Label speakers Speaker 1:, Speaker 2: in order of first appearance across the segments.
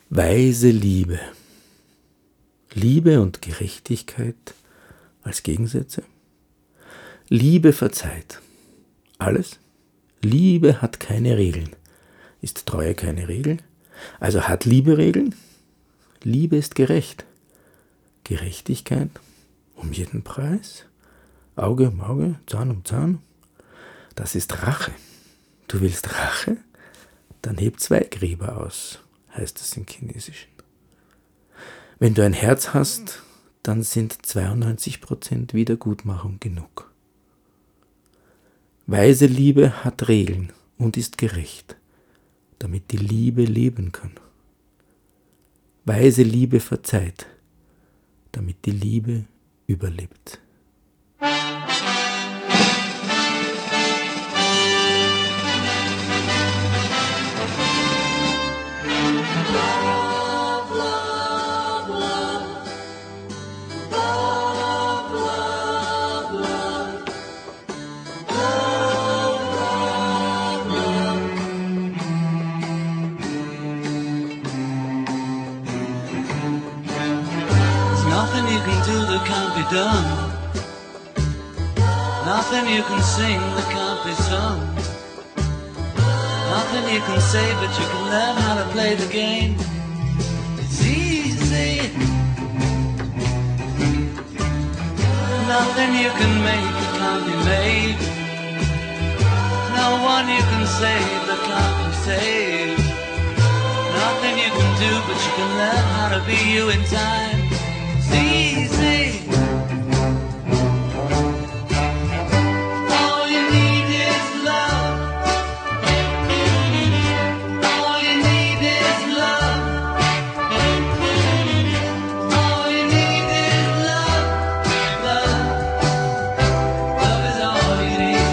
Speaker 1: Weise Liebe. Liebe und Gerechtigkeit als Gegensätze. Liebe verzeiht. Alles. Liebe hat keine Regeln. Ist Treue keine Regel? Also hat Liebe Regeln? Liebe ist gerecht. Gerechtigkeit um jeden Preis? Auge um Auge, Zahn um Zahn? Das ist Rache. Du willst Rache? Dann heb 2 Gräber aus, heißt es im Chinesischen. Wenn du ein Herz hast, dann sind 92% Wiedergutmachung genug. Weise Liebe hat Regeln und ist gerecht, damit die Liebe leben kann. Weise Liebe verzeiht, damit die Liebe überlebt.
Speaker 2: Nothing you can do that can't be done. Nothing you can sing that can't be sung. Nothing you can say, but you can learn how to play the game. It's easy. Nothing you can make that can't be made. No one you can save that can't be saved. Nothing you can do, but you can learn how to be you in time. Easy. All you need is love. All you need is love. All you need is love. Love. Love is all you need.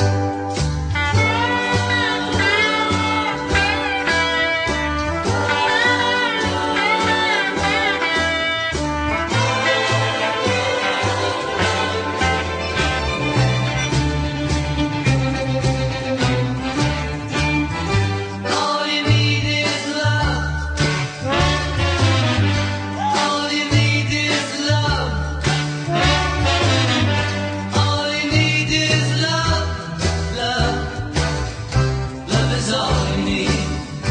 Speaker 2: All you need is love. All you need is love. All you need is love. Love. Love is all you need.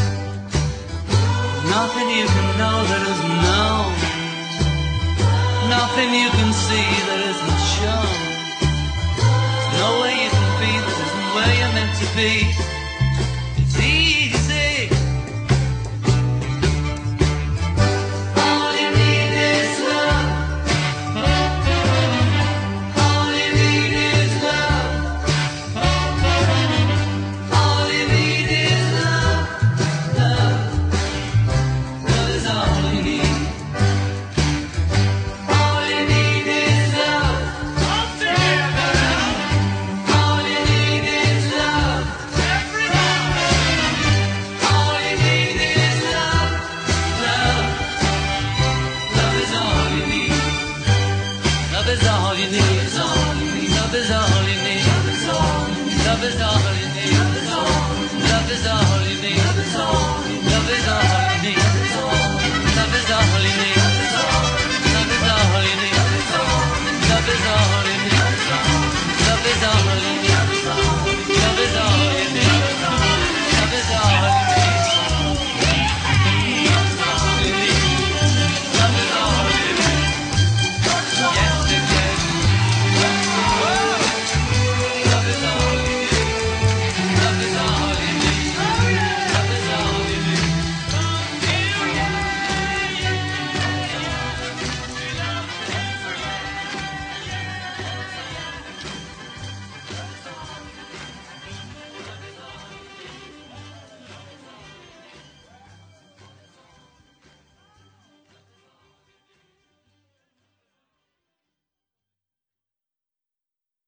Speaker 2: Nothing you can know that isn't known. Nothing you can see that isn't shown. No way you can be that isn't where you're meant to be.